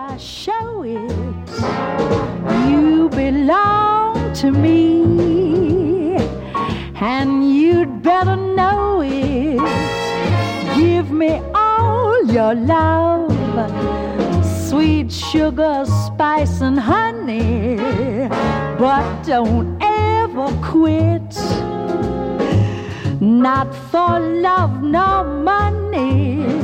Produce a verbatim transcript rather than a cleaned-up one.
I show it. You belong to me, and you'd better know it. Give me all your love, sweet sugar, spice, and honey, but don't ever quit. Not for love nor money.